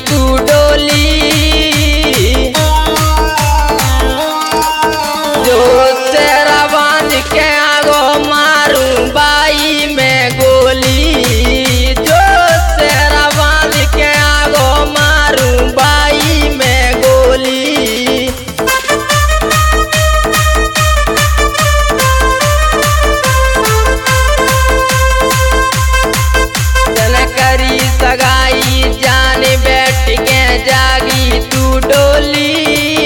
तू डोली, जो तेरा बांध के आगो मारू बाई में गोली, जो तेरा बांध के आगो मारू बाई में गोली। करी सगाई जान बैठ के जागी तू डोली,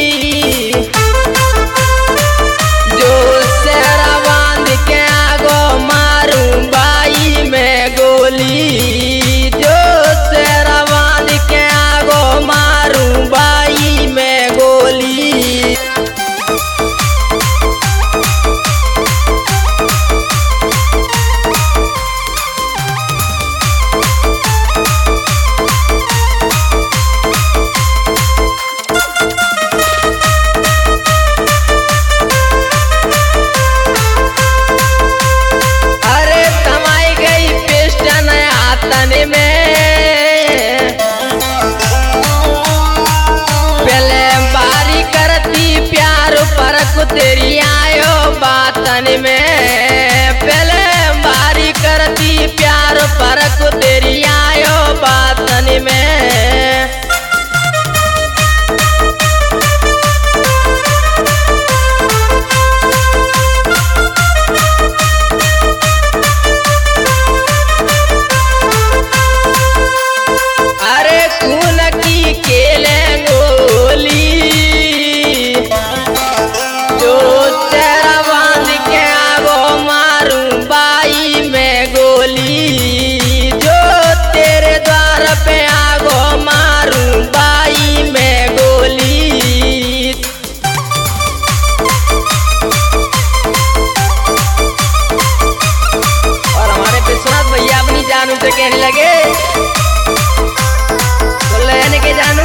जो सेरा बांध के आगो मारू बाई में गोली, जो सेरा बांध के आगो मारू बाई में गोली। पहले बारी करती प्यार परख तेरी आयो बातन में, पहले बारी करती प्यार परख तेरी आयो बातन में। जानू से कहने लगे तो लेने के जानू,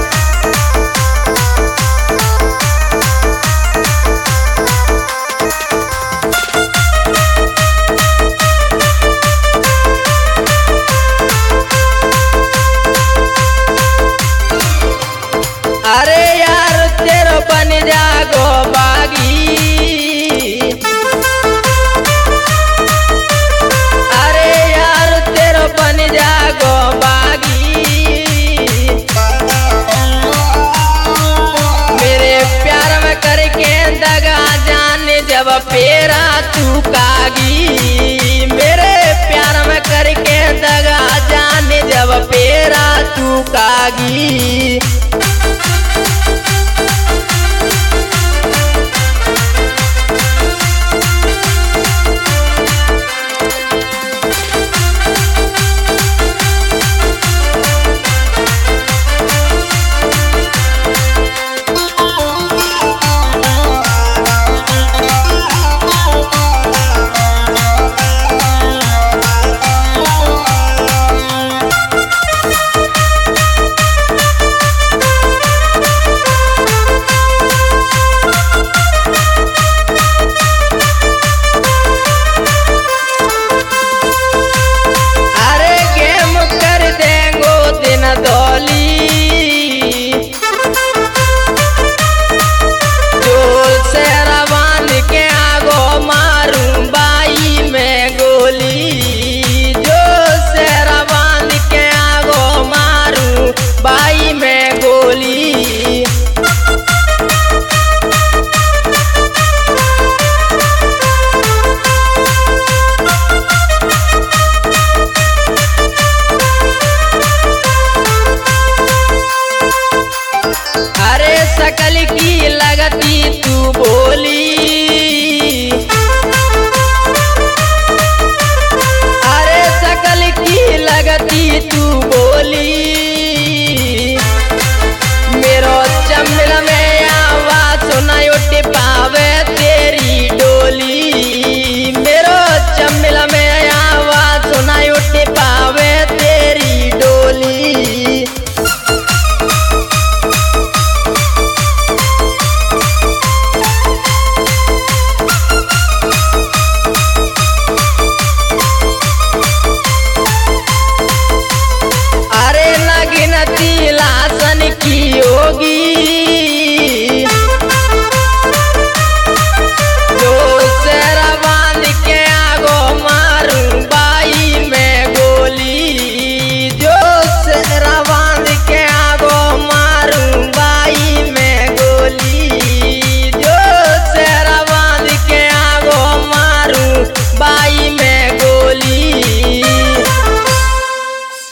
अरे यार तेरो बन जागो बागी, बन जागो बागी, मेरे प्यार में करके दगा जाने जब पेरा तू कागी, मेरे प्यार में करके दगा जाने जब पेरा तू कागी।